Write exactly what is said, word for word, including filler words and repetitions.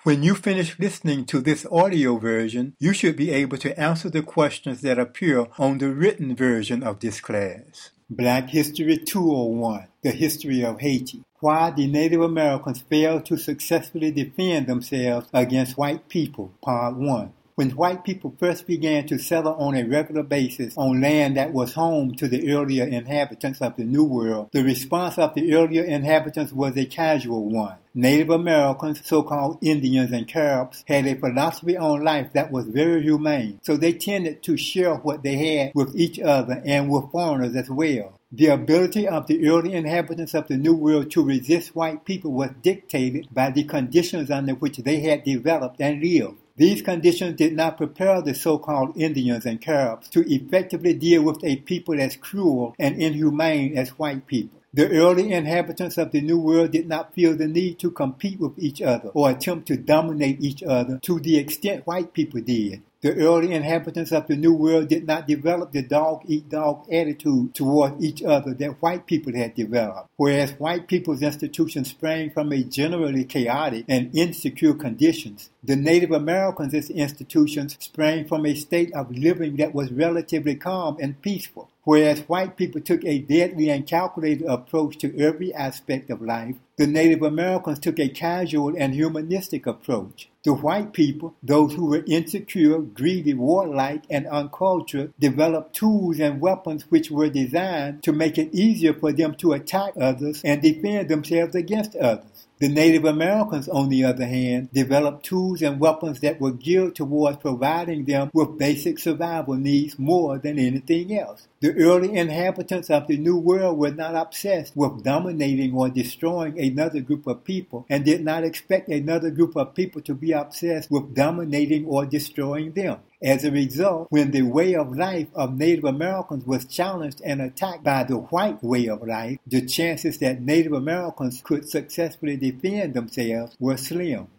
When you finish listening to this audio version, you should be able to answer the questions that appear on the written version of this class. Black History two oh one, The History of Haiti. Why the Native Americans failed to successfully defend themselves against white people, Part one. When white people first began to settle on a regular basis on land that was home to the earlier inhabitants of the New World, the response of the earlier inhabitants was a casual one. Native Americans, so-called Indians and Caribs, had a philosophy on life that was very humane, so they tended to share what they had with each other and with foreigners as well. The ability of the early inhabitants of the New World to resist white people was dictated by the conditions under which they had developed and lived. These conditions did not prepare the so-called Indians and Caribs to effectively deal with a people as cruel and inhumane as white people. The early inhabitants of the New World did not feel the need to compete with each other or attempt to dominate each other to the extent white people did. The early inhabitants of the New World did not develop the dog-eat-dog attitude toward each other that white people had developed, whereas white people's institutions sprang from a generally chaotic and insecure conditions. The Native Americans' institutions sprang from a state of living that was relatively calm and peaceful, whereas white people took a deadly and calculated approach to every aspect of life. The Native Americans took a casual and humanistic approach. The white people, those who were insecure, greedy, warlike, and uncultured, developed tools and weapons which were designed to make it easier for them to attack others and defend themselves against others. The Native Americans, on the other hand, developed tools and weapons that were geared towards providing them with basic survival needs more than anything else. The early inhabitants of the New World were not obsessed with dominating or destroying another group of people and did not expect another group of people to be obsessed with dominating or destroying them. As a result, when the way of life of Native Americans was challenged and attacked by the white way of life, the chances that Native Americans could successfully defend themselves were slim.